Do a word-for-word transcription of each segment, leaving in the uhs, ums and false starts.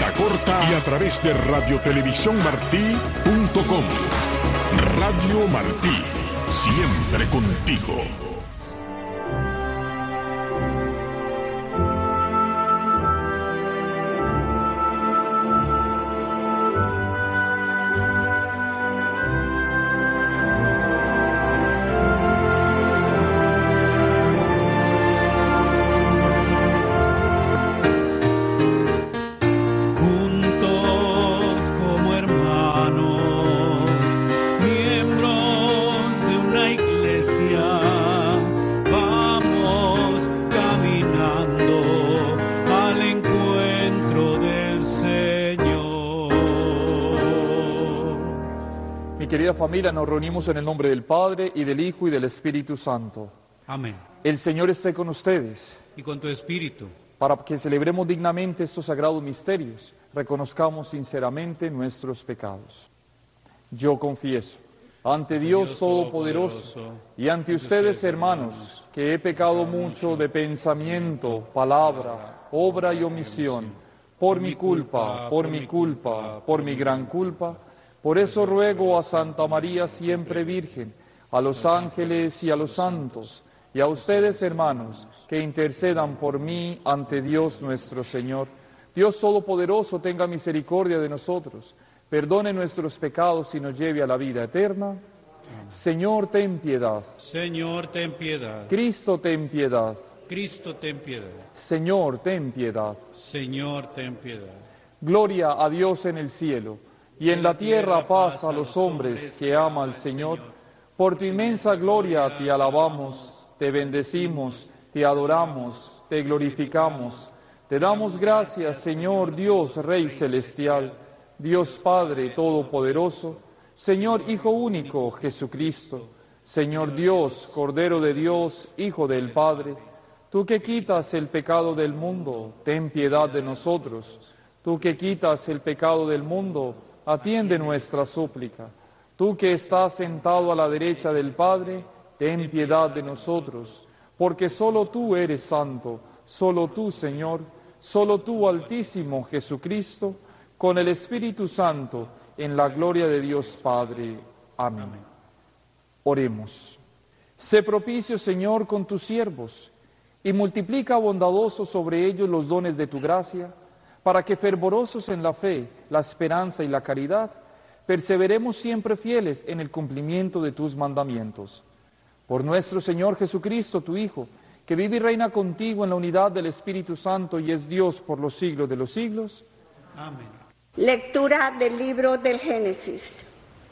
onda corta y a través de radio televisión martí punto com. Radio Martí, siempre contigo. Familia, nos reunimos en el nombre del Padre, y del Hijo, y del Espíritu Santo. Amén. El Señor esté con ustedes. Y con tu espíritu. Para que celebremos dignamente estos sagrados misterios, reconozcamos sinceramente nuestros pecados. Yo confieso ante Dios Todopoderoso y ante ustedes, hermanos, que he pecado mucho de pensamiento, palabra, obra y omisión, por mi culpa, por mi culpa, por mi gran culpa. Por eso ruego a Santa María siempre Virgen, a los ángeles y a los santos, y a ustedes, hermanos, que intercedan por mí ante Dios nuestro Señor. Dios Todopoderoso tenga misericordia de nosotros, perdone nuestros pecados y nos lleve a la vida eterna. Señor, ten piedad. Señor, ten piedad. Cristo, ten piedad. Cristo, ten piedad. Señor, ten piedad. Señor, ten piedad. Gloria a Dios en el cielo, y en la tierra paz a los hombres que ama al Señor. Por tu inmensa gloria te alabamos, te bendecimos, te adoramos, te glorificamos. Te damos gracias, Señor Dios, Rey celestial, Dios Padre todopoderoso, Señor Hijo único, Jesucristo, Señor Dios, Cordero de Dios, Hijo del Padre. Tú que quitas el pecado del mundo, ten piedad de nosotros. Tú que quitas el pecado del mundo, atiende nuestra súplica. Tú que estás sentado a la derecha del Padre, ten piedad de nosotros, porque solo tú eres santo, solo tú, Señor, solo tú, Altísimo Jesucristo, con el Espíritu Santo, en la gloria de Dios Padre. Amén. Oremos. Sé propicio, Señor, con tus siervos, y multiplica bondadoso sobre ellos los dones de tu gracia, para que fervorosos en la fe, la esperanza y la caridad, perseveremos siempre fieles en el cumplimiento de tus mandamientos. Por nuestro Señor Jesucristo, tu Hijo, que vive y reina contigo en la unidad del Espíritu Santo y es Dios por los siglos de los siglos. Amén. Lectura del libro del Génesis.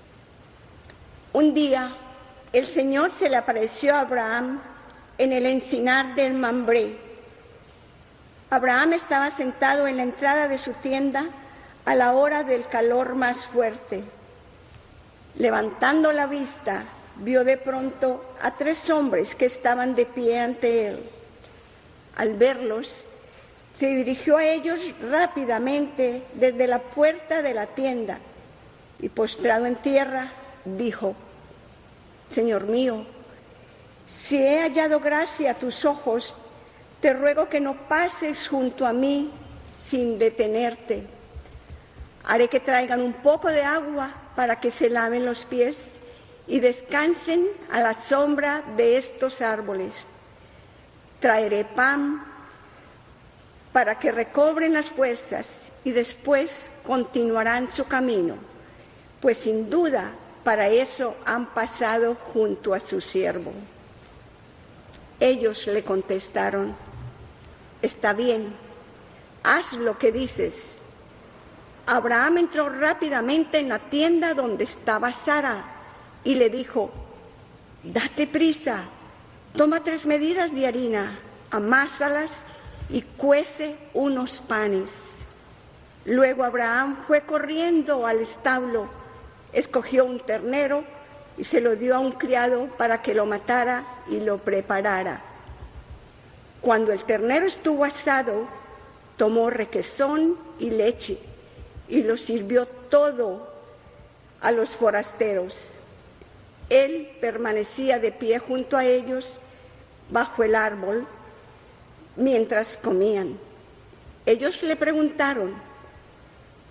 Un día, el Señor se le apareció a Abraham en el encinar del Mambré. Abraham estaba sentado en la entrada de su tienda a la hora del calor más fuerte. Levantando la vista, vio de pronto a tres hombres que estaban de pie ante él. Al verlos, se dirigió a ellos rápidamente desde la puerta de la tienda y, postrado en tierra, dijo: Señor mío, si he hallado gracia a tus ojos, te ruego que no pases junto a mí sin detenerte. Haré que traigan un poco de agua para que se laven los pies y descansen a la sombra de estos árboles. Traeré pan para que recobren las fuerzas y después continuarán su camino, pues sin duda para eso han pasado junto a su siervo. Ellos le contestaron: Está bien, haz lo que dices. Abraham entró rápidamente en la tienda donde estaba Sara y le dijo: Date prisa, toma tres medidas de harina, amásalas y cuece unos panes. Luego Abraham fue corriendo al establo, escogió un ternero y se lo dio a un criado para que lo matara y lo preparara. Cuando el ternero estuvo asado, tomó requesón y leche y lo sirvió todo a los forasteros. Él permanecía de pie junto a ellos bajo el árbol mientras comían. Ellos le preguntaron: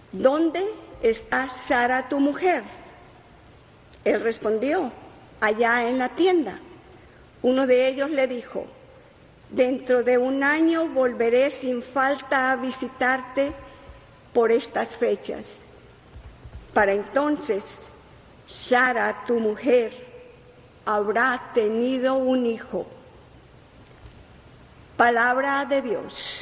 ¿dónde está Sara tu mujer? Él respondió, allá en la tienda. Uno de ellos le dijo, dentro de un año volveré sin falta a visitarte por estas fechas. Para entonces, Sara, tu mujer, habrá tenido un hijo. Palabra de Dios.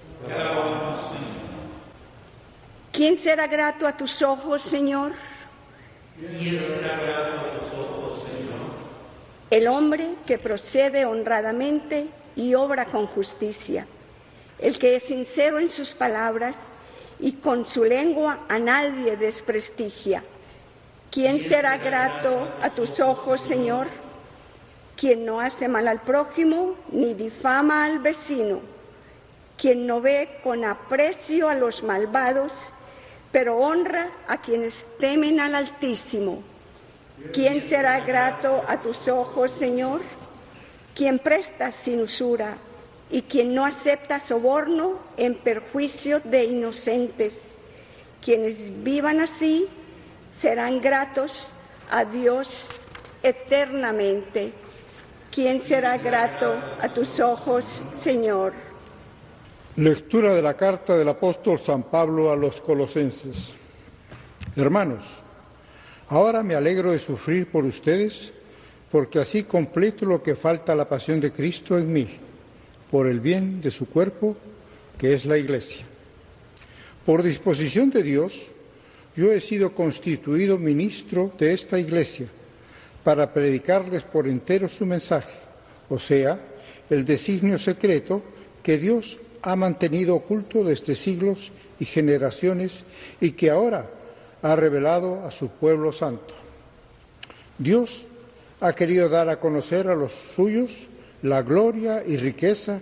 ¿Quién será grato a tus ojos, Señor? ¿Quién será grato a tus ojos, Señor? El hombre que procede honradamente y obra con justicia, el que es sincero en sus palabras y con su lengua a nadie desprestigia. ¿Quién será grato a tus ojos, Señor? Quien no hace mal al prójimo ni difama al vecino, quien no ve con aprecio a los malvados, pero honra a quienes temen al Altísimo. ¿Quién será grato a tus ojos, Señor? Quien presta sin usura y quien no acepta soborno en perjuicio de inocentes. Quienes vivan así serán gratos a Dios eternamente. ¿Quién será grato a tus ojos, Señor? Lectura de la carta del apóstol San Pablo a los Colosenses. Hermanos, ahora me alegro de sufrir por ustedes, porque así completo lo que falta a la pasión de Cristo en mí, por el bien de su cuerpo, que es la Iglesia. Por disposición de Dios, yo he sido constituido ministro de esta Iglesia, para predicarles por entero su mensaje, o sea, el designio secreto que Dios ha mantenido oculto desde siglos y generaciones y que ahora ha revelado a su pueblo santo. Dios ha querido dar a conocer a los suyos la gloria y riqueza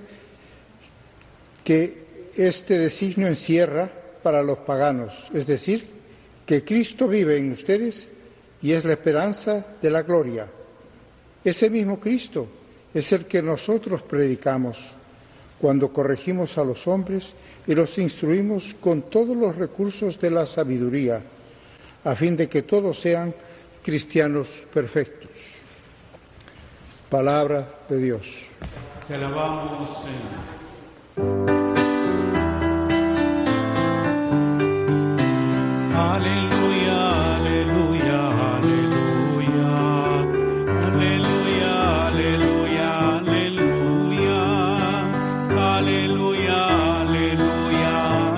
que este designio encierra para los paganos, es decir, que Cristo vive en ustedes y es la esperanza de la gloria. Ese mismo Cristo es el que nosotros predicamos cuando corregimos a los hombres y los instruimos con todos los recursos de la sabiduría, a fin de que todos sean cristianos perfectos. Palabra de Dios. Te alabamos, Señor. Aleluya, aleluya, aleluya, aleluya, aleluya, aleluya, aleluya, aleluya,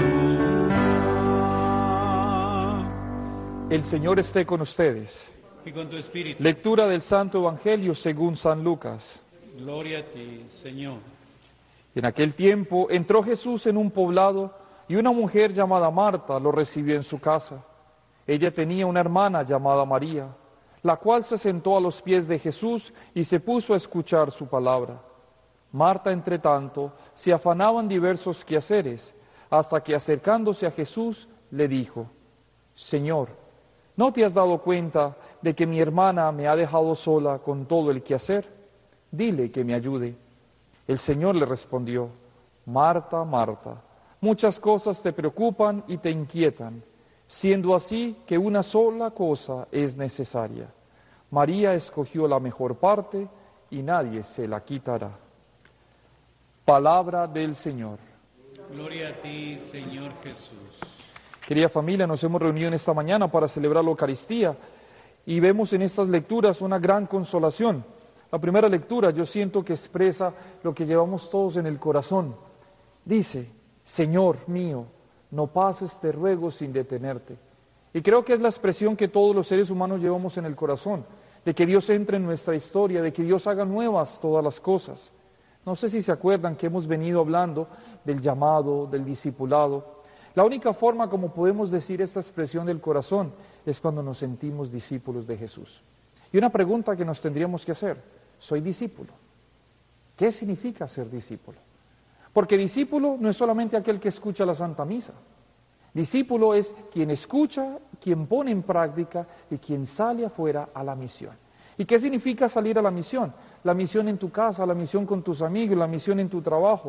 aleluya. El Señor esté con ustedes. Y con tu espíritu. Lectura del Santo Evangelio según San Lucas. Gloria a ti, Señor. En aquel tiempo entró Jesús en un poblado y una mujer llamada Marta lo recibió en su casa. Ella tenía una hermana llamada María, la cual se sentó a los pies de Jesús y se puso a escuchar su palabra. Marta, entre tanto, se afanaba en diversos quehaceres, hasta que acercándose a Jesús le dijo: Señor, ¿no te has dado cuenta de que mi hermana me ha dejado sola con todo el quehacer? Dile que me ayude. El Señor le respondió: Marta, Marta, muchas cosas te preocupan y te inquietan, siendo así que una sola cosa es necesaria. María escogió la mejor parte y nadie se la quitará. Palabra del Señor. Gloria a ti, Señor Jesús. Querida familia, nos hemos reunido en esta mañana para celebrar la Eucaristía y vemos en estas lecturas una gran consolación. La primera lectura yo siento que expresa lo que llevamos todos en el corazón. Dice: Señor mío, no pases, te ruego, sin detenerte. Y creo que es la expresión que todos los seres humanos llevamos en el corazón, de que Dios entre en nuestra historia, de que Dios haga nuevas todas las cosas. No sé si se acuerdan que hemos venido hablando del llamado, del discipulado. La única forma como podemos decir esta expresión del corazón es cuando nos sentimos discípulos de Jesús. Y una pregunta que nos tendríamos que hacer: ¿soy discípulo? ¿Qué significa ser discípulo? Porque discípulo no es solamente aquel que escucha la Santa Misa. Discípulo es quien escucha, quien pone en práctica y quien sale afuera a la misión. ¿Y qué significa salir a la misión? La misión en tu casa, la misión con tus amigos, la misión en tu trabajo.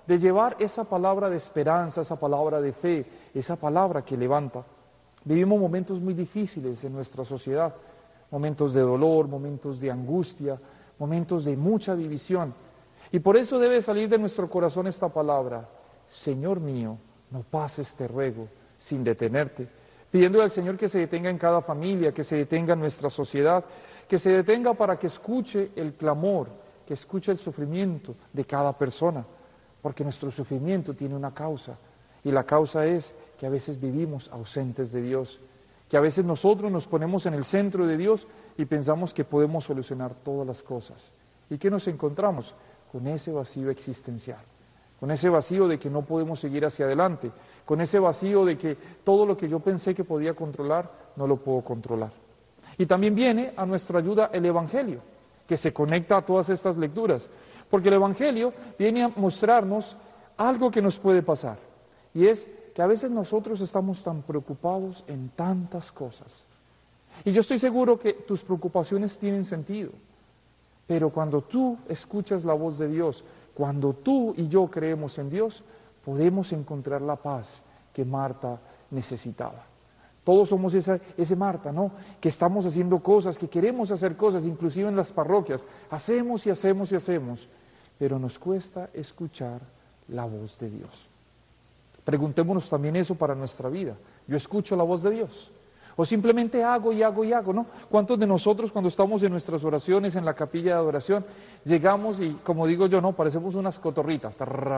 de llevar esa palabra de esperanza, esa palabra de fe, esa palabra que levanta. Vivimos momentos muy difíciles en nuestra sociedad, momentos de dolor, momentos de angustia, momentos de mucha división. Y por eso debe salir de nuestro corazón esta palabra: Señor mío, no pases, te ruego, sin detenerte. Pidiéndole al Señor que se detenga en cada familia, que se detenga en nuestra sociedad, que se detenga para que escuche el clamor, que escuche el sufrimiento de cada persona, porque nuestro sufrimiento tiene una causa, y la causa es que a veces vivimos ausentes de Dios, que a veces nosotros nos ponemos en el centro de Dios y pensamos que podemos solucionar todas las cosas. ¿Y qué nos encontramos? Con ese vacío existencial, con ese vacío de que no podemos seguir hacia adelante, con ese vacío de que todo lo que yo pensé que podía controlar, no lo puedo controlar. Y también viene a nuestra ayuda el Evangelio, que se conecta a todas estas lecturas, porque el Evangelio viene a mostrarnos algo que nos puede pasar, y es que a veces nosotros estamos tan preocupados en tantas cosas. Y yo estoy seguro que tus preocupaciones tienen sentido, pero cuando tú escuchas la voz de Dios, cuando tú y yo creemos en Dios, podemos encontrar la paz que Marta necesitaba. Todos somos esa, ese Marta, ¿no? Que estamos haciendo cosas, que queremos hacer cosas, inclusive en las parroquias. Hacemos y hacemos y hacemos, pero nos cuesta escuchar la voz de Dios. Preguntémonos también eso para nuestra vida. ¿Yo escucho la voz de Dios? O simplemente hago y hago y hago, ¿no? ¿Cuántos de nosotros cuando estamos en nuestras oraciones, en la capilla de adoración, llegamos y, como digo yo, no, parecemos unas cotorritas,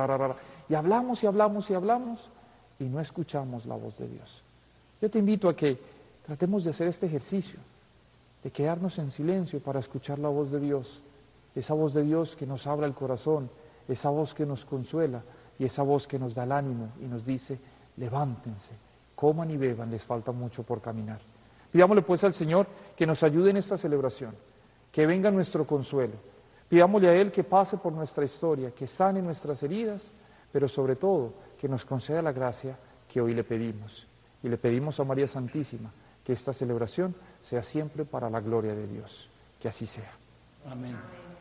y hablamos y hablamos y hablamos y no escuchamos la voz de Dios? Yo te invito a que tratemos de hacer este ejercicio, de quedarnos en silencio para escuchar la voz de Dios, esa voz de Dios que nos abra el corazón, esa voz que nos consuela y esa voz que nos da el ánimo y nos dice: levántense, coman y beban, les falta mucho por caminar. Pidámosle pues al Señor que nos ayude en esta celebración, que venga nuestro consuelo. Pidámosle a Él que pase por nuestra historia, que sane nuestras heridas, pero sobre todo que nos conceda la gracia que hoy le pedimos. Y le pedimos a María Santísima que esta celebración sea siempre para la gloria de Dios. Que así sea. Amén.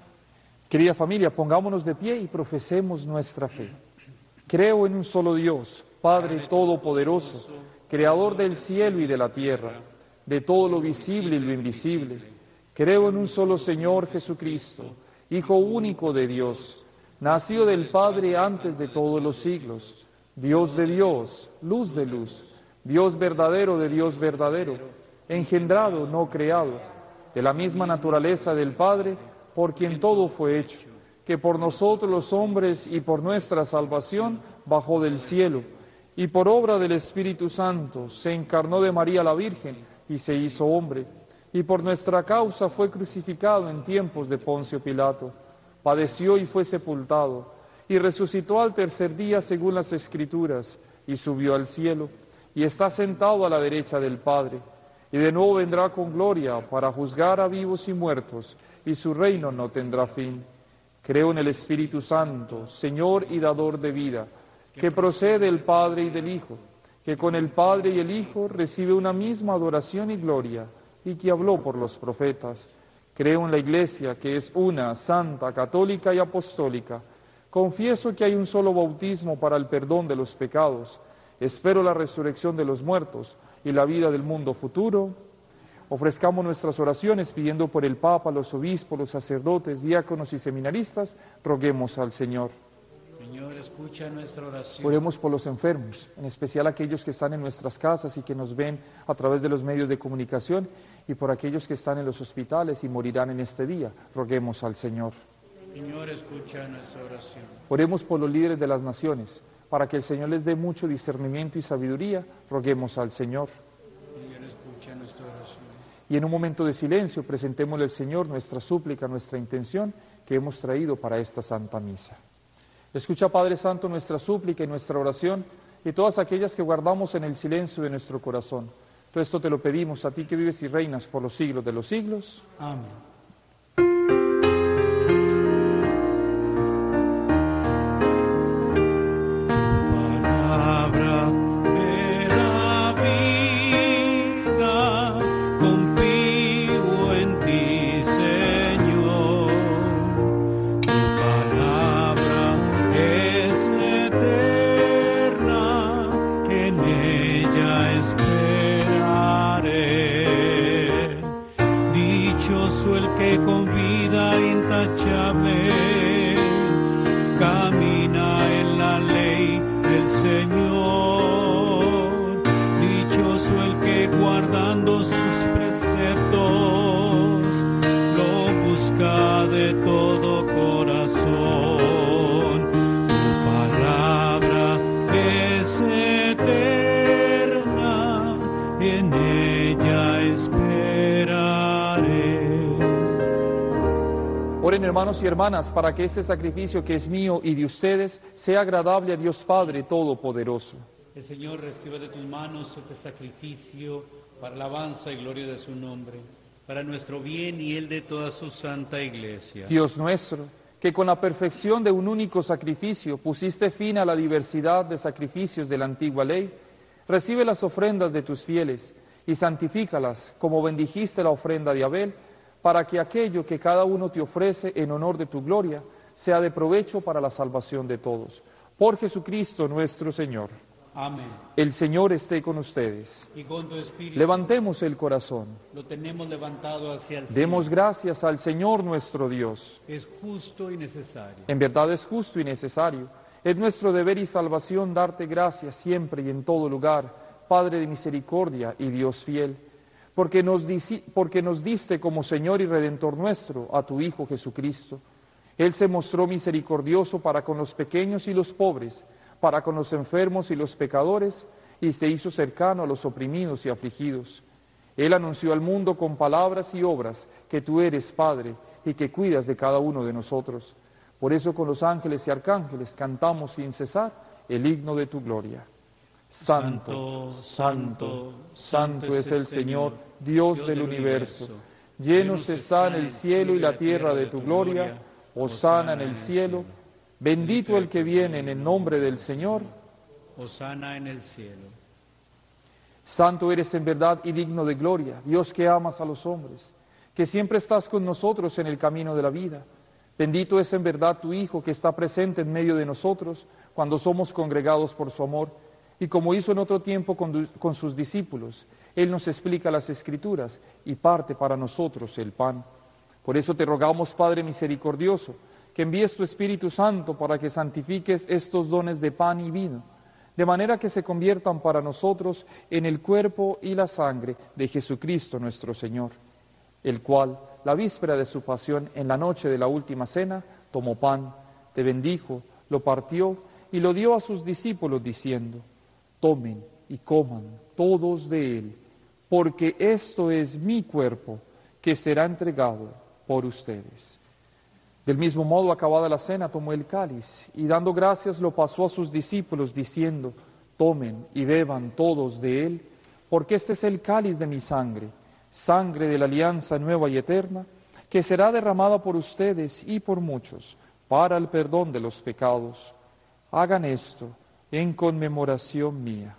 Querida familia, pongámonos de pie y profesemos nuestra fe. Creo en un solo Dios, Padre Todopoderoso, Creador del cielo y de la tierra, de todo lo visible y lo invisible. Creo en un solo Señor Jesucristo, Hijo único de Dios, nacido del Padre antes de todos los siglos, Dios de Dios, luz de luz, Dios verdadero de Dios verdadero, engendrado, no creado, de la misma naturaleza del Padre, por quien todo fue hecho, que por nosotros los hombres y por nuestra salvación bajó del cielo, y por obra del Espíritu Santo se encarnó de María la Virgen y se hizo hombre, y por nuestra causa fue crucificado en tiempos de Poncio Pilato, padeció y fue sepultado, y resucitó al tercer día según las Escrituras, y subió al cielo, y está sentado a la derecha del Padre, y de nuevo vendrá con gloria para juzgar a vivos y muertos, y su reino no tendrá fin. Creo en el Espíritu Santo, Señor y dador de vida, que procede del Padre y del Hijo, que con el Padre y el Hijo recibe una misma adoración y gloria, y que habló por los profetas. Creo en la Iglesia, que es una, santa, católica y apostólica. Confieso que hay un solo bautismo para el perdón de los pecados. Espero la resurrección de los muertos y la vida del mundo futuro. Ofrezcamos nuestras oraciones pidiendo por el Papa, los obispos, los sacerdotes, diáconos y seminaristas. Roguemos al Señor. Señor, escucha nuestra oración. Oremos por los enfermos, en especial aquellos que están en nuestras casas y que nos ven a través de los medios de comunicación, y por aquellos que están en los hospitales y morirán en este día. Roguemos al Señor. Señor, escucha nuestra oración. Oremos por los líderes de las naciones, para que el Señor les dé mucho discernimiento y sabiduría. Roguemos al Señor. Señor, escucha nuestra oración. Y en un momento de silencio presentémosle al Señor nuestra súplica, nuestra intención que hemos traído para esta Santa Misa. Escucha, Padre Santo, nuestra súplica y nuestra oración y todas aquellas que guardamos en el silencio de nuestro corazón. Todo esto te lo pedimos a ti que vives y reinas por los siglos de los siglos. Amén. Es esperaré. Dichoso el que con vida intachable camina en la ley del Señor. Dichoso el que guardando sus preceptos lo busca de todo corazón. Tu palabra es eterna, en ella esperaré. Oren, hermanos y hermanas, para que este sacrificio que es mío y de ustedes sea agradable a Dios Padre Todopoderoso. El Señor reciba de tus manos este sacrificio para alabanza y gloria de su nombre, para nuestro bien y el de toda su santa Iglesia. Dios nuestro, que con la perfección de un único sacrificio pusiste fin a la diversidad de sacrificios de la antigua ley, recibe las ofrendas de tus fieles y santifícalas como bendijiste la ofrenda de Abel, para que aquello que cada uno te ofrece en honor de tu gloria sea de provecho para la salvación de todos. Por Jesucristo nuestro Señor. Amén. El Señor esté con ustedes. Y con tu espíritu. Levantemos el corazón. Lo tenemos levantado hacia el cielo. Demos gracias al Señor nuestro Dios. Es justo y necesario. En verdad es justo y necesario. Es nuestro deber y salvación darte gracias siempre y en todo lugar, Padre de misericordia y Dios fiel, porque nos, dici- porque nos diste como Señor y Redentor nuestro a tu Hijo Jesucristo. Él se mostró misericordioso para con los pequeños y los pobres, para con los enfermos y los pecadores, y se hizo cercano a los oprimidos y afligidos. Él anunció al mundo con palabras y obras que tú eres Padre y que cuidas de cada uno de nosotros. Por eso con los ángeles y arcángeles cantamos sin cesar el himno de tu gloria. Santo, santo, santo es el Señor, Dios del universo. Llenos están el cielo y la tierra de tu gloria. Hosana en el cielo. Bendito el que viene en el nombre del Señor. Hosana en el cielo. Santo eres en verdad y digno de gloria, Dios que amas a los hombres, que siempre estás con nosotros en el camino de la vida. Bendito es en verdad tu Hijo que está presente en medio de nosotros cuando somos congregados por su amor, y como hizo en otro tiempo con, con sus discípulos, Él nos explica las Escrituras y parte para nosotros el pan. Por eso te rogamos, Padre misericordioso, que envíes tu Espíritu Santo para que santifiques estos dones de pan y vino, de manera que se conviertan para nosotros en el cuerpo y la sangre de Jesucristo nuestro Señor, el cual, la víspera de su pasión, en la noche de la última cena, tomó pan, te bendijo, lo partió y lo dio a sus discípulos diciendo: tomen y coman todos de él, porque esto es mi cuerpo que será entregado por ustedes. Del mismo modo, acabada la cena, tomó el cáliz y dando gracias lo pasó a sus discípulos diciendo: tomen y beban todos de él, porque este es el cáliz de mi sangre, sangre de la alianza nueva y eterna, que será derramada por ustedes y por muchos para el perdón de los pecados. Hagan esto en conmemoración mía.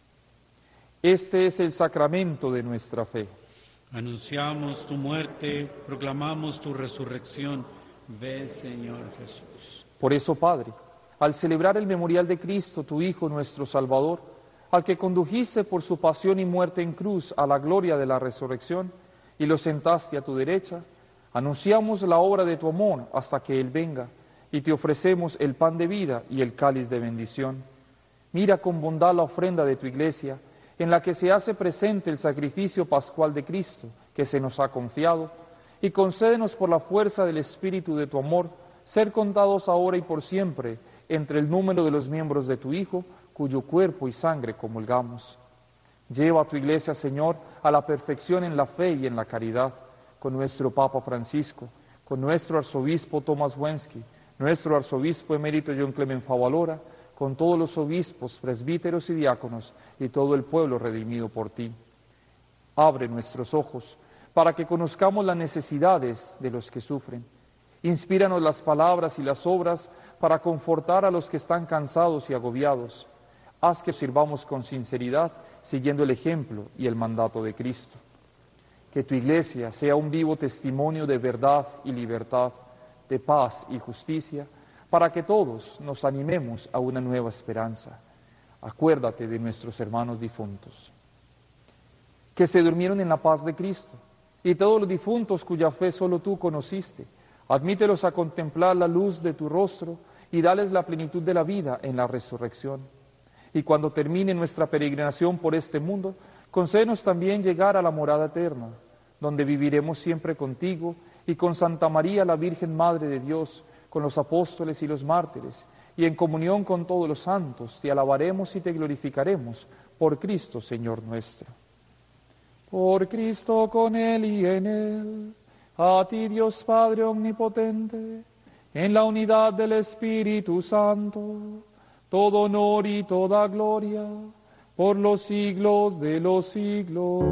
Este es el sacramento de nuestra fe. Anunciamos tu muerte, proclamamos tu resurrección. Ve, Señor Jesús. Por eso, Padre, al celebrar el memorial de Cristo, tu Hijo, nuestro Salvador, al que condujiste por su pasión y muerte en cruz a la gloria de la resurrección y lo sentaste a tu derecha, anunciamos la obra de tu amor hasta que Él venga, y te ofrecemos el pan de vida y el cáliz de bendición. Mira con bondad la ofrenda de tu Iglesia, en la que se hace presente el sacrificio pascual de Cristo, que se nos ha confiado, y concédenos por la fuerza del Espíritu de tu amor, ser contados ahora y por siempre entre el número de los miembros de tu Hijo, cuyo cuerpo y sangre comulgamos. Lleva a tu Iglesia, Señor, a la perfección en la fe y en la caridad, con nuestro Papa Francisco, con nuestro Arzobispo Tomás Wensky, nuestro Arzobispo emérito John Clement Favalora, con todos los obispos, presbíteros y diáconos, y todo el pueblo redimido por ti. Abre nuestros ojos, para que conozcamos las necesidades de los que sufren. Inspíranos las palabras y las obras para confortar a los que están cansados y agobiados. Haz que sirvamos con sinceridad, siguiendo el ejemplo y el mandato de Cristo. Que tu Iglesia sea un vivo testimonio de verdad y libertad, de paz y justicia, para que todos nos animemos a una nueva esperanza. Acuérdate de nuestros hermanos difuntos. que se durmieron en la paz de Cristo, y todos los difuntos cuya fe solo tú conociste, admítelos a contemplar la luz de tu rostro y dales la plenitud de la vida en la resurrección. Y cuando termine nuestra peregrinación por este mundo, concédenos también llegar a la morada eterna, donde viviremos siempre contigo y con Santa María, la Virgen Madre de Dios, con los apóstoles y los mártires, y en comunión con todos los santos, te alabaremos y te glorificaremos por Cristo, Señor nuestro. Por Cristo, con Él y en Él, a ti Dios Padre Omnipotente, en la unidad del Espíritu Santo, todo honor y toda gloria, por los siglos de los siglos.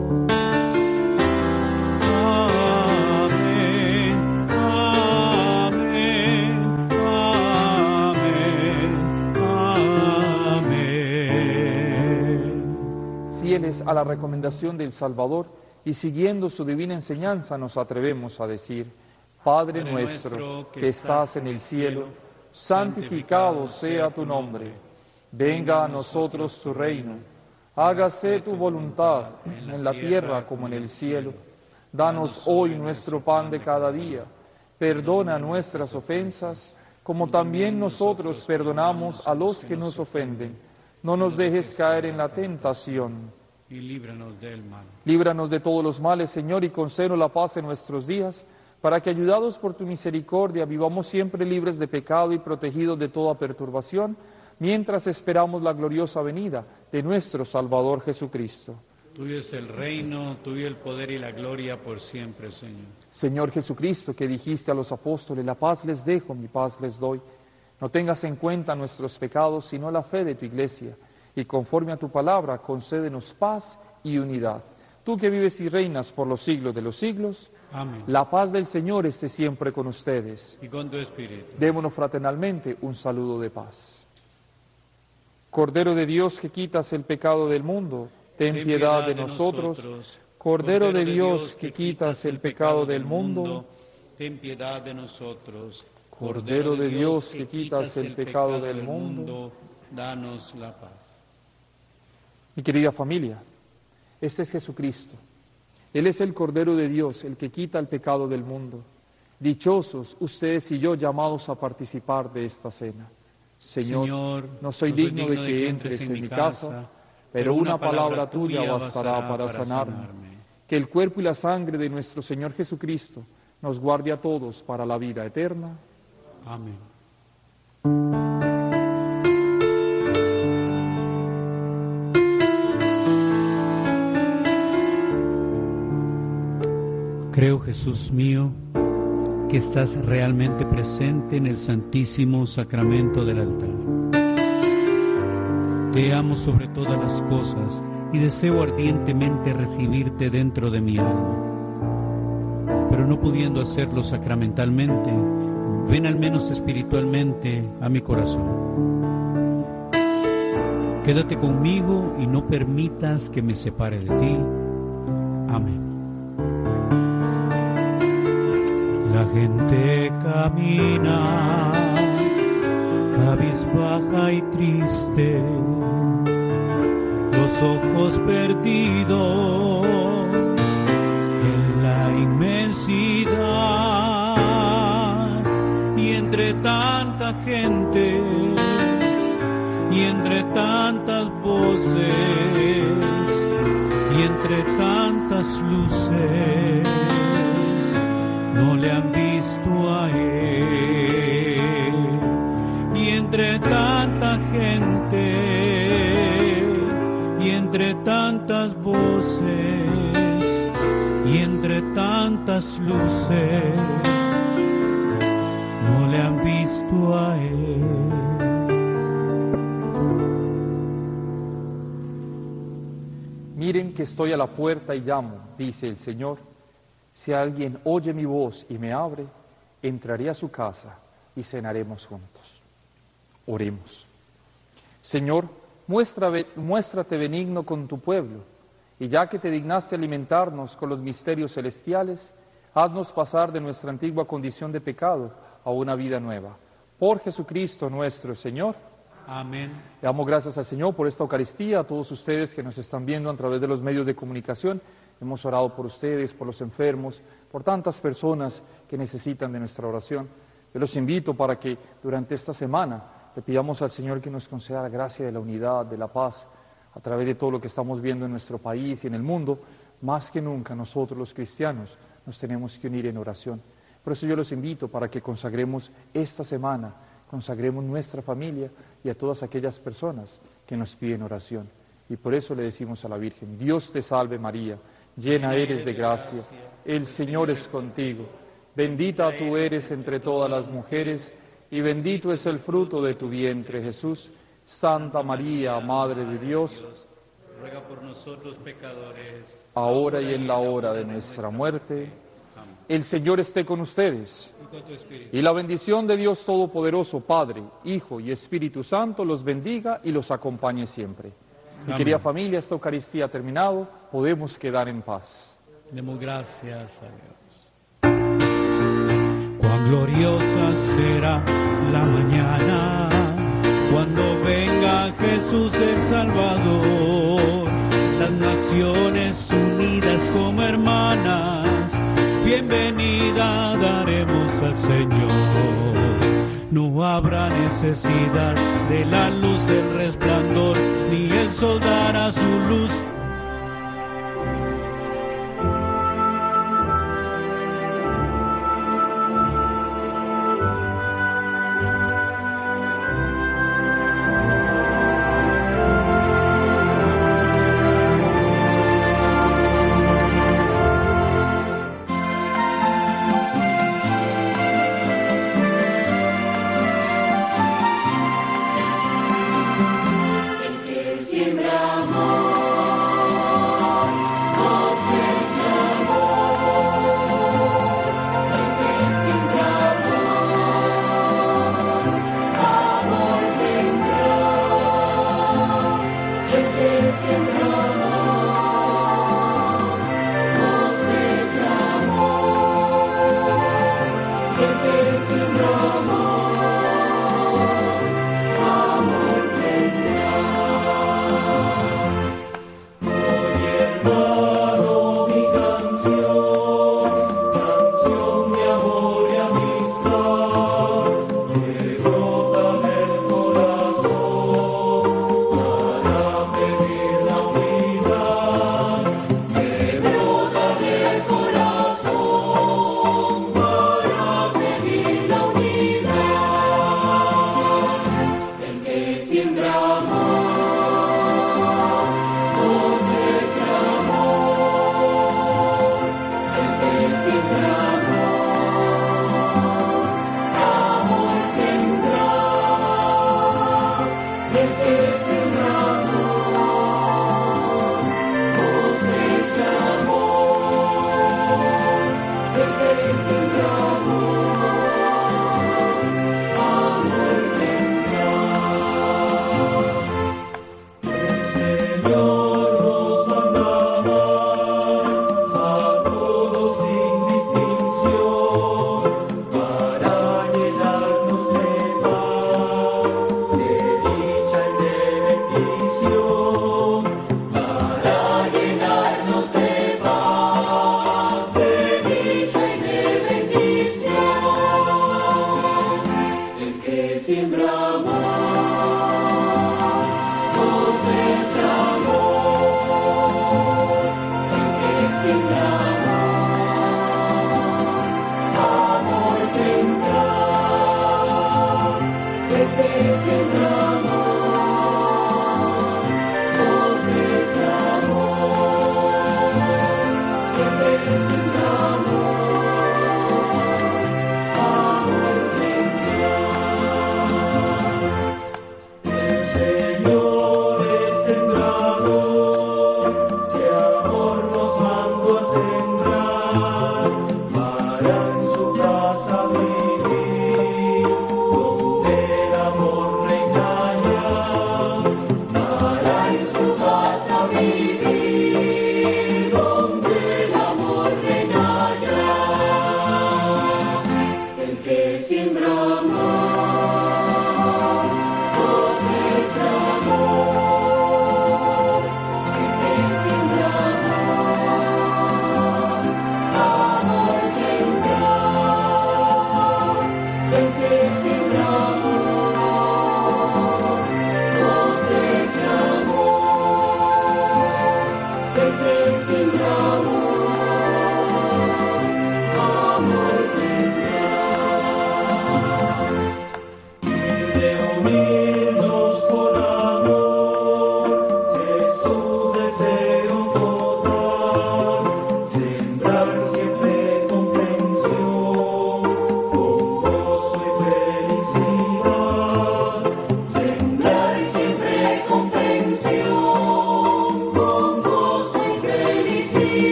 Amén, amén, amén, amén. Fieles a la recomendación del Salvador y siguiendo su divina enseñanza, nos atrevemos a decir: Padre nuestro que estás en el cielo, santificado sea tu nombre. Venga a nosotros tu reino. Hágase tu voluntad en la tierra como en el cielo. Danos hoy nuestro pan de cada día. Perdona nuestras ofensas, como también nosotros perdonamos a los que nos ofenden. No nos dejes caer en la tentación. Y líbranos del mal. Líbranos de todos los males, Señor, y concédenos la paz en nuestros días, para que, ayudados por tu misericordia, vivamos siempre libres de pecado y protegidos de toda perturbación, mientras esperamos la gloriosa venida de nuestro Salvador Jesucristo. Tuyo es el reino, tuyo el poder y la gloria por siempre, Señor. Señor Jesucristo, que dijiste a los apóstoles: la paz les dejo, mi paz les doy. No tengas en cuenta nuestros pecados, sino la fe de tu Iglesia, y conforme a tu palabra, concédenos paz y unidad. Tú que vives y reinas por los siglos de los siglos, Amén. La paz del Señor esté siempre con ustedes. Y con tu espíritu. Démonos fraternalmente un saludo de paz. Cordero de Dios, que quitas el pecado del mundo, ten piedad de nosotros. Cordero de Dios, que quitas el pecado del mundo, ten piedad de nosotros. Cordero de Dios, que quitas el pecado del mundo, danos la paz. Mi querida familia, este es Jesucristo. Él es el Cordero de Dios, el que quita el pecado del mundo. Dichosos ustedes y yo, llamados a participar de esta cena. Señor, Señor, no soy digno de que entres en mi casa, pero una palabra tuya bastará para sanarme. Que el cuerpo y la sangre de nuestro Señor Jesucristo nos guarde a todos para la vida eterna. Amén. Creo, Jesús mío, que estás realmente presente en el Santísimo Sacramento del altar. Te amo sobre todas las cosas y deseo ardientemente recibirte dentro de mi alma. Pero no pudiendo hacerlo sacramentalmente, ven al menos espiritualmente a mi corazón. Quédate conmigo y no permitas que me separe de ti. Amén. La gente camina cabizbaja y triste, los ojos perdidos en la inmensidad, y entre tanta gente y entre tantas voces y entre tantas luces, no le han visto a él. Y entre tanta gente y entre tantas voces y entre tantas luces, no le han visto a él. Miren que estoy a la puerta y llamo, dice el Señor. Si alguien oye mi voz y me abre, entraré a su casa y cenaremos juntos. Oremos. Señor, muestra, muéstrate benigno con tu pueblo, y ya que te dignaste alimentarnos con los misterios celestiales, haznos pasar de nuestra antigua condición de pecado a una vida nueva. Por Jesucristo nuestro Señor. Amén. Le damos gracias al Señor por esta Eucaristía, a todos ustedes que nos están viendo a través de los medios de comunicación. Hemos orado por ustedes, por los enfermos, por tantas personas que necesitan de nuestra oración. Yo los invito para que durante esta semana le pidamos al Señor que nos conceda la gracia de la unidad, de la paz, a través de todo lo que estamos viendo en nuestro país y en el mundo. Más que nunca nosotros los cristianos nos tenemos que unir en oración. Por eso yo los invito para que consagremos esta semana, consagremos nuestra familia y a todas aquellas personas que nos piden oración. Y por eso le decimos a la Virgen: Dios te salve María, llena eres de gracia, el Señor es contigo, bendita tú eres entre todas las mujeres, y bendito es el fruto de tu vientre, Jesús. Santa María, Madre de Dios, ruega por nosotros pecadores, ahora y en la hora de nuestra muerte. El Señor esté con ustedes. Y la bendición de Dios Todopoderoso, Padre, Hijo y Espíritu Santo, los bendiga y los acompañe siempre. Mi querida familia, esta Eucaristía ha terminado, podemos quedar en paz. Demos gracias a Dios. Cuán gloriosa será la mañana cuando venga Jesús el Salvador. Las naciones unidas como hermanas, bienvenida daremos al Señor. No habrá necesidad de la luz, el resplandor, ni el sol dará su luz. Siembra amor.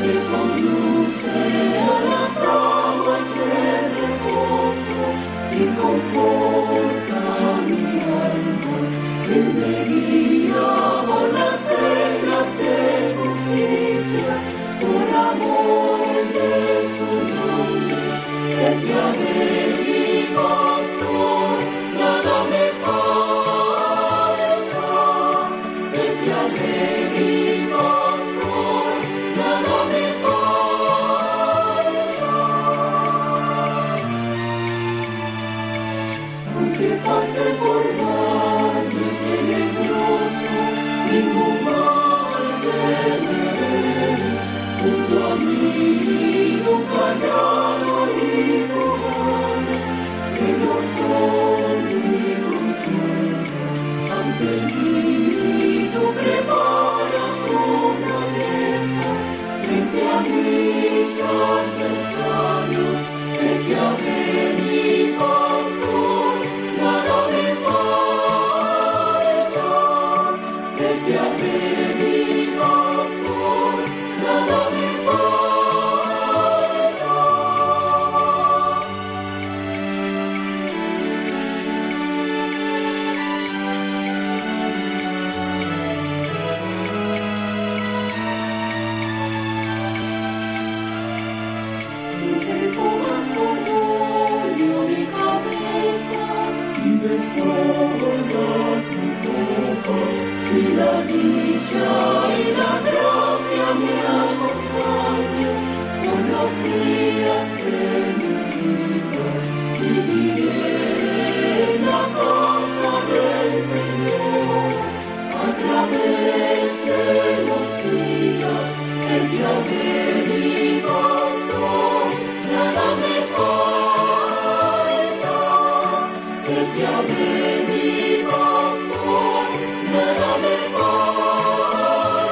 Nada me falta.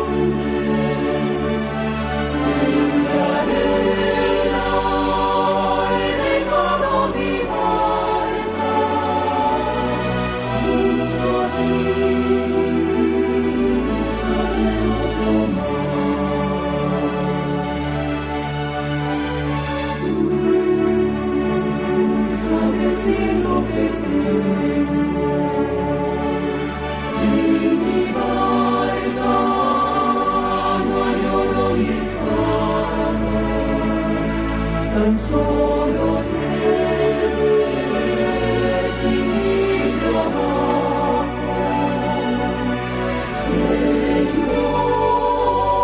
Señor.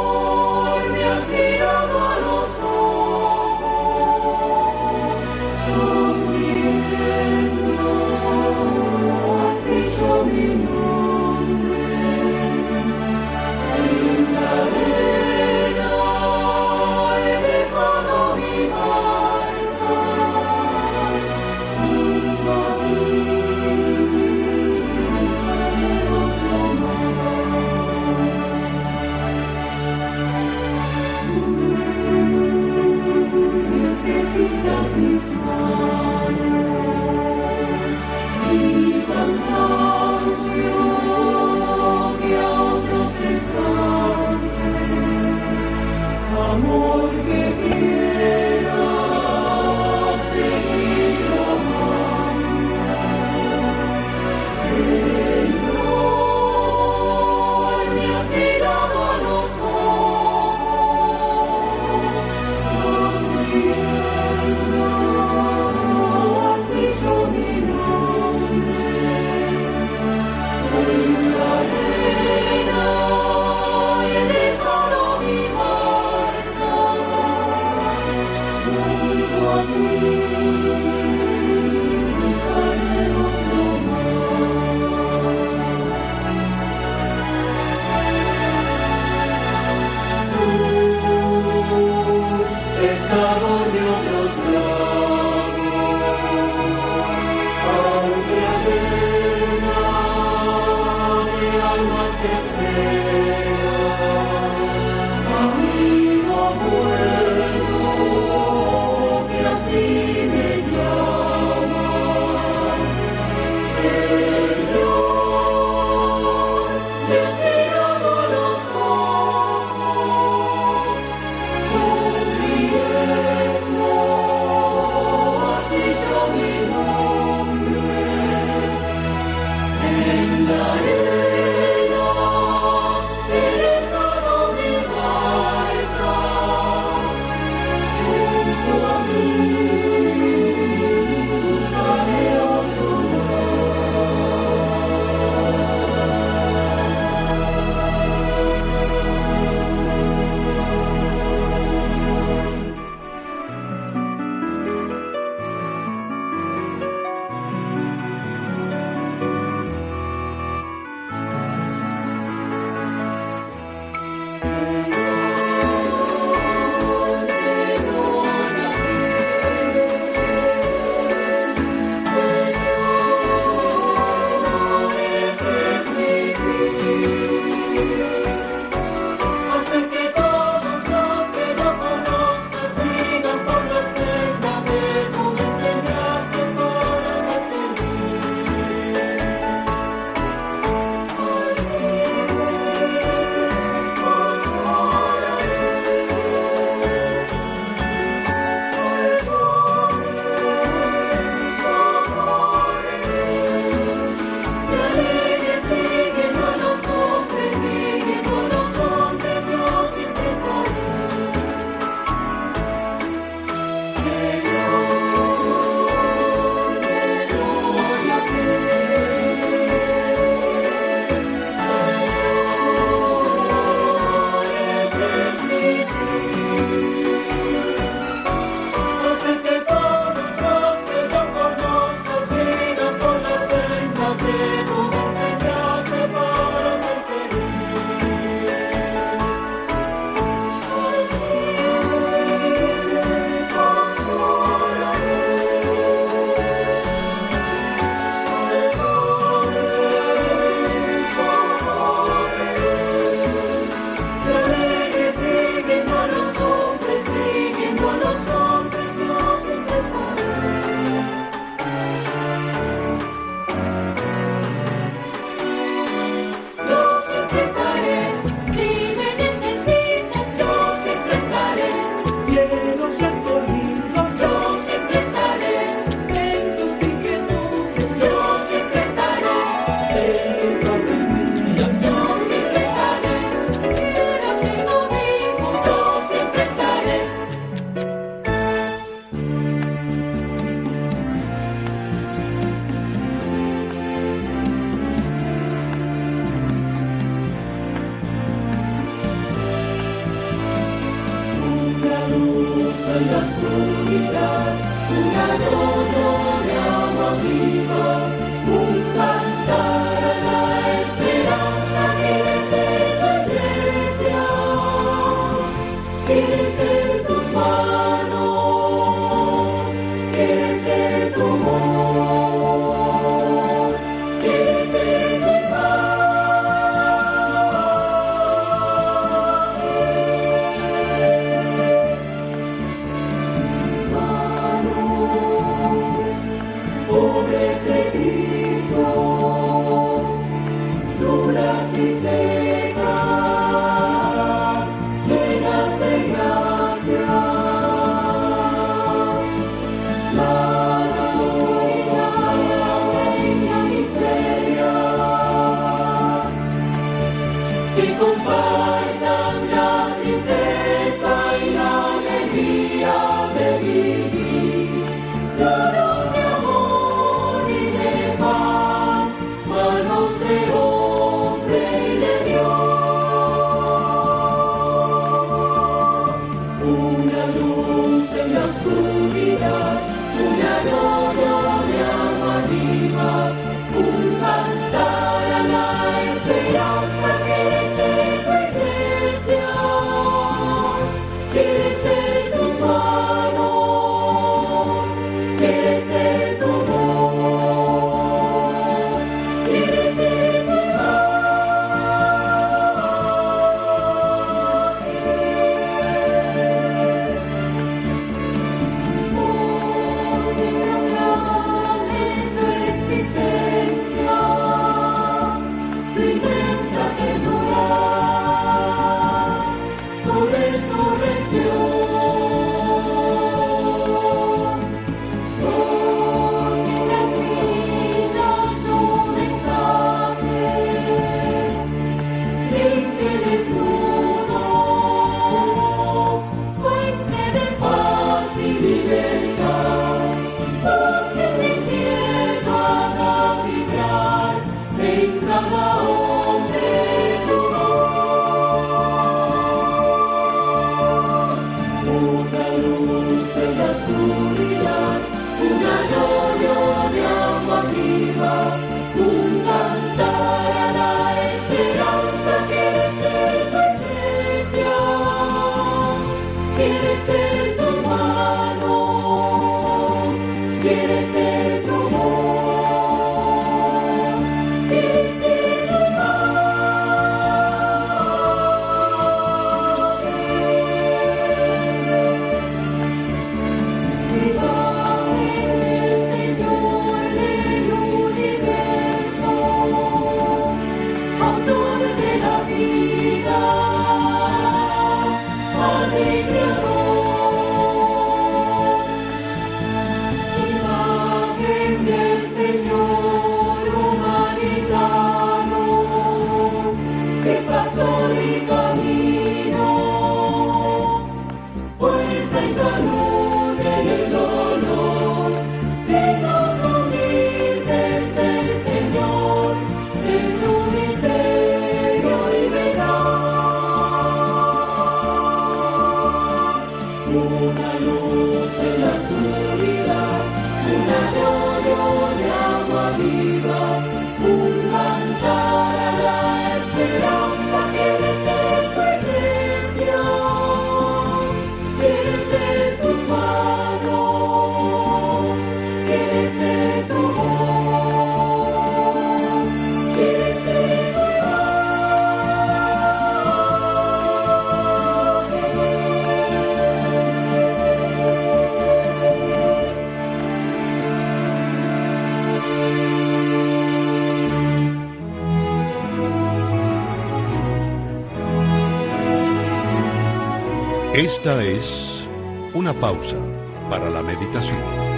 Esta es una pausa para la meditación.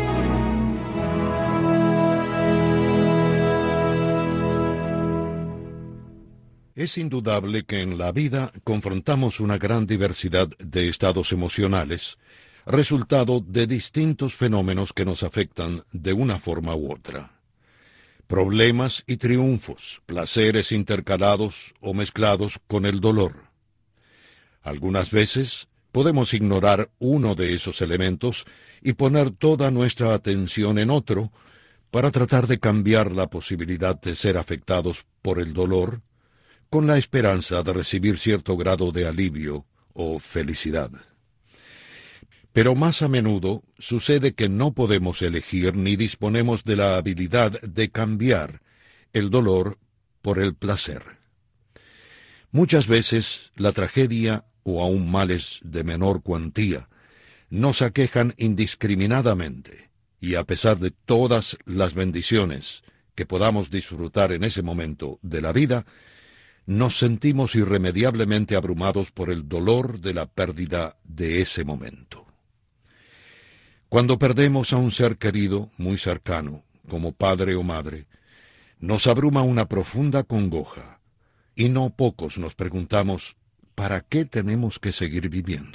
Es indudable que en la vida confrontamos una gran diversidad de estados emocionales, resultado de distintos fenómenos que nos afectan de una forma u otra. Problemas y triunfos, placeres intercalados o mezclados con el dolor. Algunas veces podemos ignorar uno de esos elementos y poner toda nuestra atención en otro para tratar de cambiar la posibilidad de ser afectados por el dolor con la esperanza de recibir cierto grado de alivio o felicidad. Pero más a menudo sucede que no podemos elegir ni disponemos de la habilidad de cambiar el dolor por el placer. Muchas veces la tragedia o aún males de menor cuantía nos aquejan indiscriminadamente, y a pesar de todas las bendiciones que podamos disfrutar en ese momento de la vida, nos sentimos irremediablemente abrumados por el dolor de la pérdida de ese momento. Cuando perdemos a un ser querido muy cercano, como padre o madre, nos abruma una profunda congoja, y no pocos nos preguntamos, ¿para qué tenemos que seguir viviendo?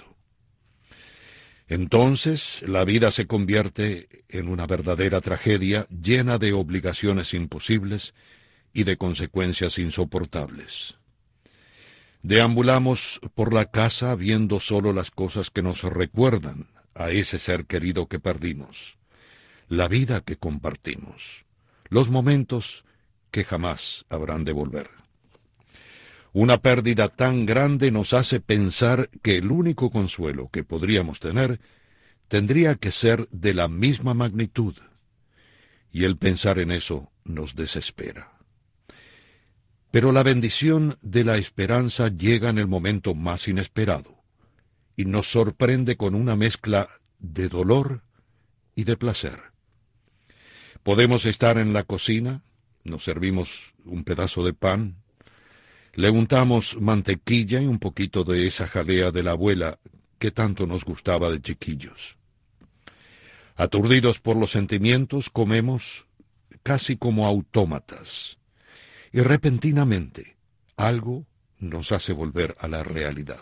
Entonces la vida se convierte en una verdadera tragedia llena de obligaciones imposibles y de consecuencias insoportables. Deambulamos por la casa viendo solo las cosas que nos recuerdan a ese ser querido que perdimos, la vida que compartimos, los momentos que jamás habrán de volver. Una pérdida tan grande nos hace pensar que el único consuelo que podríamos tener tendría que ser de la misma magnitud, y el pensar en eso nos desespera. Pero la bendición de la esperanza llega en el momento más inesperado, y nos sorprende con una mezcla de dolor y de placer. Podemos estar en la cocina, nos servimos un pedazo de pan, le untamos mantequilla y un poquito de esa jalea de la abuela que tanto nos gustaba de chiquillos. Aturdidos por los sentimientos, comemos casi como autómatas, y repentinamente algo nos hace volver a la realidad.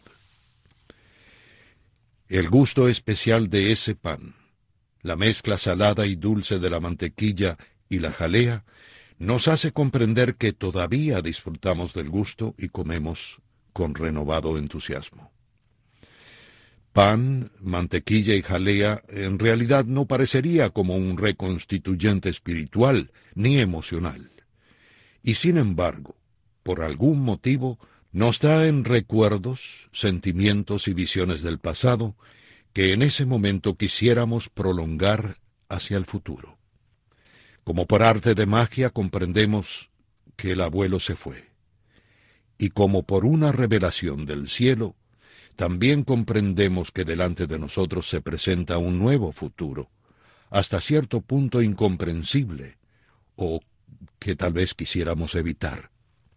El gusto especial de ese pan, la mezcla salada y dulce de la mantequilla y la jalea, nos hace comprender que todavía disfrutamos del gusto y comemos con renovado entusiasmo. Pan, mantequilla y jalea en realidad no parecería como un reconstituyente espiritual ni emocional. Y sin embargo, por algún motivo, nos traen recuerdos, sentimientos y visiones del pasado que en ese momento quisiéramos prolongar hacia el futuro. Como por arte de magia comprendemos que el abuelo se fue, y como por una revelación del cielo, también comprendemos que delante de nosotros se presenta un nuevo futuro, hasta cierto punto incomprensible, o que tal vez quisiéramos evitar.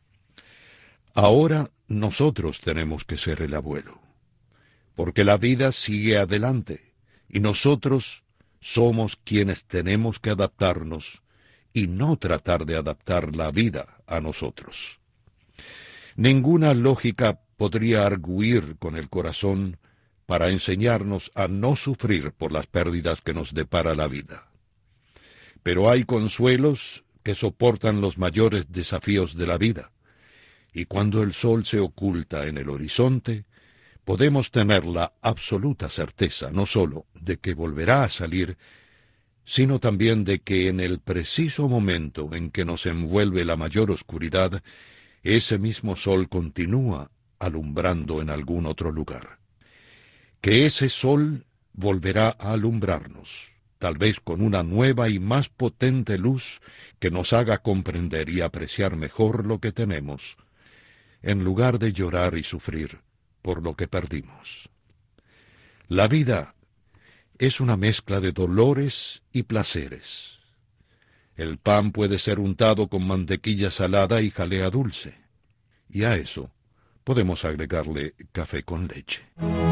Ahora nosotros tenemos que ser el abuelo, porque la vida sigue adelante, y nosotros somos quienes tenemos que adaptarnos y no tratar de adaptar la vida a nosotros. Ninguna lógica podría arguir con el corazón para enseñarnos a no sufrir por las pérdidas que nos depara la vida. Pero hay consuelos que soportan los mayores desafíos de la vida, y cuando el sol se oculta en el horizonte, podemos tener la absoluta certeza no sólo de que volverá a salir, sino también de que en el preciso momento en que nos envuelve la mayor oscuridad, ese mismo sol continúa alumbrando en algún otro lugar. Que ese sol volverá a alumbrarnos, tal vez con una nueva y más potente luz que nos haga comprender y apreciar mejor lo que tenemos, en lugar de llorar y sufrir por lo que perdimos. La vida es una mezcla de dolores y placeres. El pan puede ser untado con mantequilla salada y jalea dulce, y a eso podemos agregarle café con leche.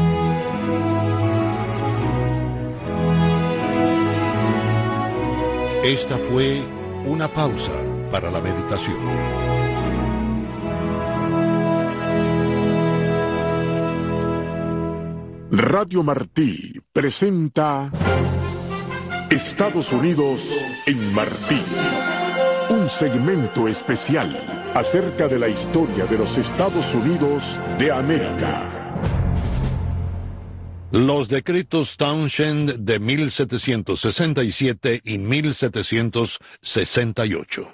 Esta fue una pausa para la meditación. Radio Martí presenta Estados Unidos en Martí, un segmento especial acerca de la historia de los Estados Unidos de América. Los decretos Townshend de mil setecientos sesenta y siete y mil setecientos sesenta y ocho.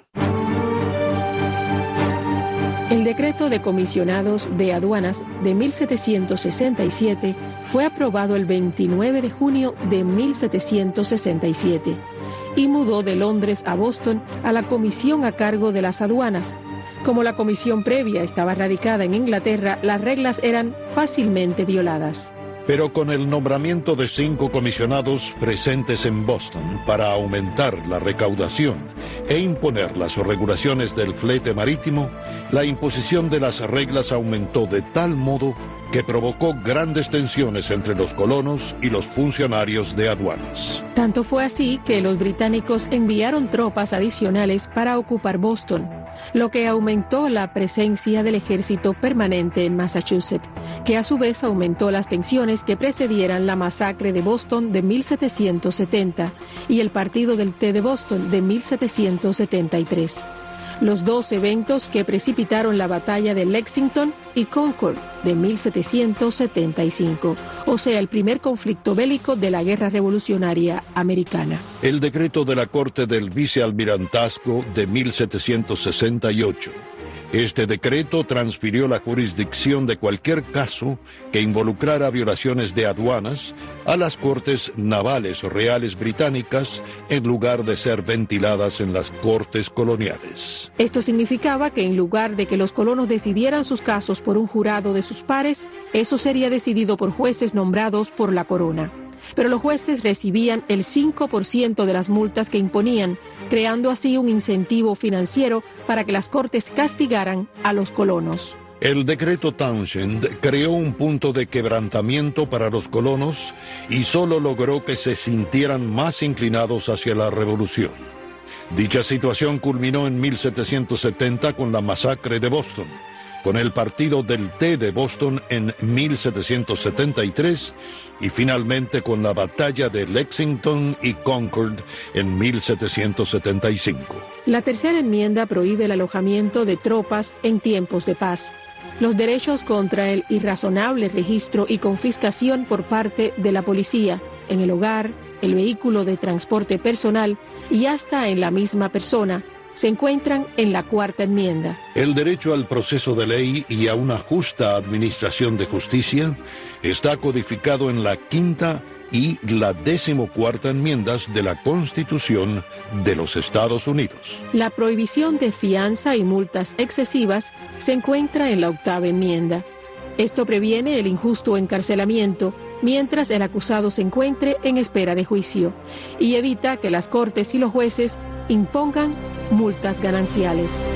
El decreto de comisionados de aduanas de mil setecientos sesenta y siete fue aprobado el veintinueve de junio de mil setecientos sesenta y siete y mudó de Londres a Boston a la comisión a cargo de las aduanas. Como la comisión previa estaba radicada en Inglaterra, las reglas eran fácilmente violadas. Pero con el nombramiento de cinco comisionados presentes en Boston para aumentar la recaudación e imponer las regulaciones del flete marítimo, la imposición de las reglas aumentó de tal modo que provocó grandes tensiones entre los colonos y los funcionarios de aduanas. Tanto fue así que los británicos enviaron tropas adicionales para ocupar Boston, lo que aumentó la presencia del ejército permanente en Massachusetts, que a su vez aumentó las tensiones que precedieran la masacre de Boston de mil setecientos setenta y el partido del té de Boston de mil setecientos setenta y tres. Los dos eventos que precipitaron la batalla de Lexington y Concord de mil setecientos setenta y cinco, o sea, el primer conflicto bélico de la Guerra Revolucionaria Americana. El decreto de la Corte del Vicealmirantazgo de mil setecientos sesenta y ocho. Este decreto transfirió la jurisdicción de cualquier caso que involucrara violaciones de aduanas a las Cortes Navales Reales Británicas en lugar de ser ventiladas en las Cortes Coloniales. Esto significaba que en lugar de que los colonos decidieran sus casos por un jurado de sus pares, eso sería decidido por jueces nombrados por la corona. Pero los jueces recibían el cinco por ciento de las multas que imponían, creando así un incentivo financiero para que las cortes castigaran a los colonos. El decreto Townshend creó un punto de quebrantamiento para los colonos y solo logró que se sintieran más inclinados hacia la revolución. Dicha situación culminó en mil setecientos setenta con la masacre de Boston, con el partido del té de Boston en mil setecientos setenta y tres y finalmente con la batalla de Lexington y Concord en mil setecientos setenta y cinco. La tercera enmienda prohíbe el alojamiento de tropas en tiempos de paz, los derechos contra el irrazonable registro y confiscación por parte de la policía en el hogar, el vehículo de transporte personal y hasta en la misma persona, se encuentran en la cuarta enmienda. El derecho al proceso de ley y a una justa administración de justicia está codificado en la quinta y la decimocuarta enmiendas de la Constitución de los Estados Unidos. La prohibición de fianza y multas excesivas se encuentra en la octava enmienda. Esto previene el injusto encarcelamiento mientras el acusado se encuentre en espera de juicio y evita que las cortes y los jueces impongan multas gananciales.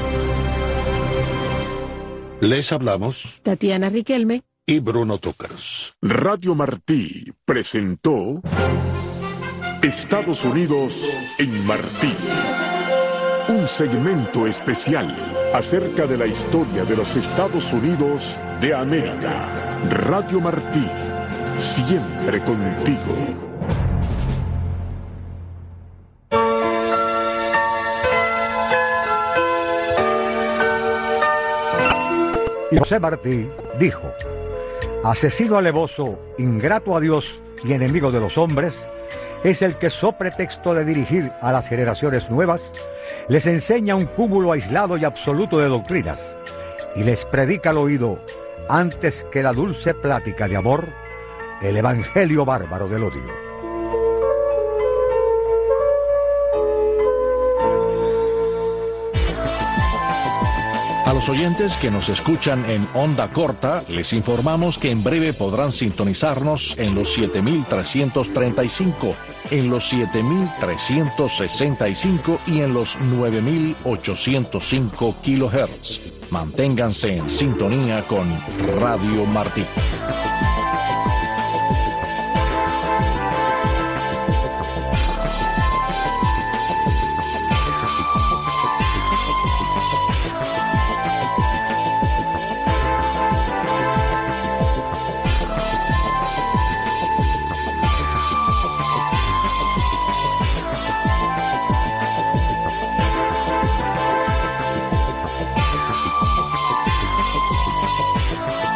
Les hablamos Tatiana Riquelme y Bruno Tócaros. Radio Martí presentó Estados Unidos en Martí, un segmento especial acerca de la historia de los Estados Unidos de América. Radio Martí, siempre contigo. Y José Martí dijo: asesino alevoso, ingrato a Dios y enemigo de los hombres, es el que, so pretexto de dirigir a las generaciones nuevas, les enseña un cúmulo aislado y absoluto de doctrinas, y les predica al oído, antes que la dulce plática de amor, el evangelio bárbaro del odio. A los oyentes que nos escuchan en onda corta, les informamos que en breve podrán sintonizarnos en los siete mil trescientos treinta y cinco, en los siete mil trescientos sesenta y cinco y en los nueve mil ochocientos cinco kilohertz. Manténganse en sintonía con Radio Martí.